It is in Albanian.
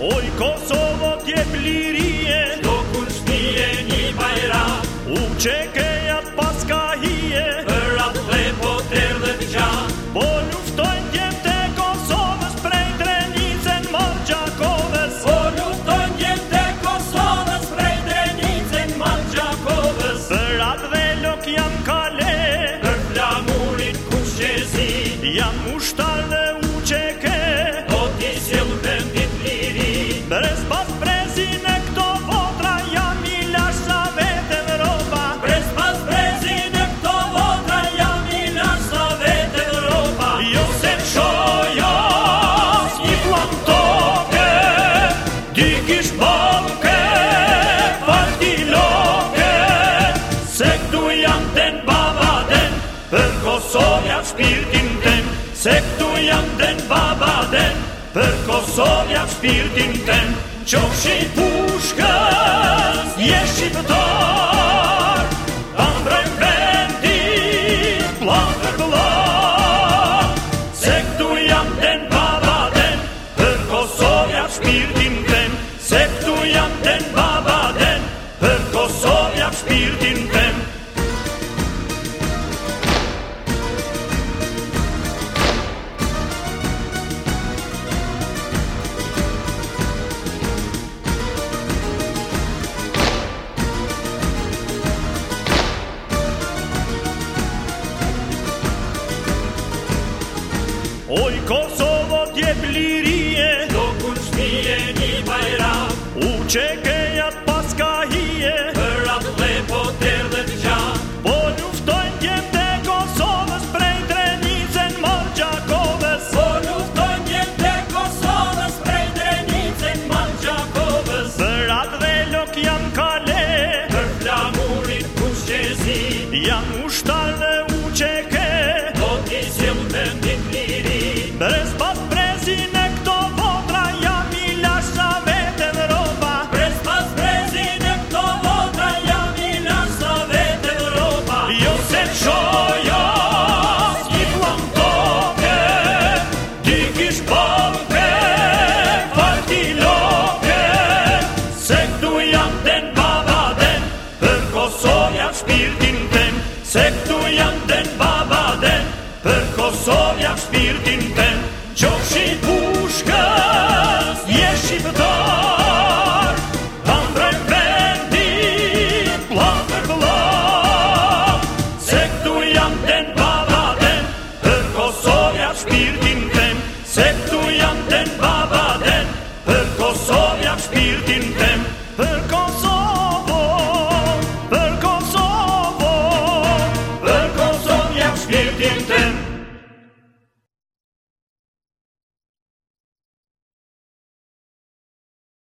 Oj Kosovo t'jep lirie, do kur shtije një bajram, u qekejat pas ka hije, për atë dhe po t'erdhe t'gjan. po luftojnë djemt e Kosovës prej Drenicën Malgjakovës. Po luftojnë djemt e Kosovës prej Drenicën Malgjakovës. Për atë dhe lok jam kale, Për flamurit kushqezi, jam ushtar dhe u qeke, do t'i sjell vendit liri. brez pas brezin e këto votra, jam i lash sa vete Evropa. Brez pas brezin e këto votra, jam i lash sa vete Evropa. Jo se qoja s'një plan toke, dy kish balke, falti loke, Se këtu jam ten baba den, për Kosovja shpirtin ten, se këtu jam ten baba den, për Kosovja shpirtin ten. qofshi pushkës, je shqiptar, Ta mbrojmë vendin, plan për plan, se këtu jam ten baba den, për Kosovja shpirtin ten, se këtu jam ten baba den, për Kosovja shpirtin ten. Oj Kosovo t'jep lirie, do kur shtije një bajram, u qekejat pas ka hije, për atë dhe po t'erdhe t'gjan. po luftojnë djemt e Kosovës prej Drenicën Malgjakovës. Po luftojnë djemt e Kosovës prej Drenicën Malgjakovës. Për atë dhe lok jam kale, Për flamurit kushqezi, jam ushtar dhe u qeke, do t'i sjell vendit liri. brez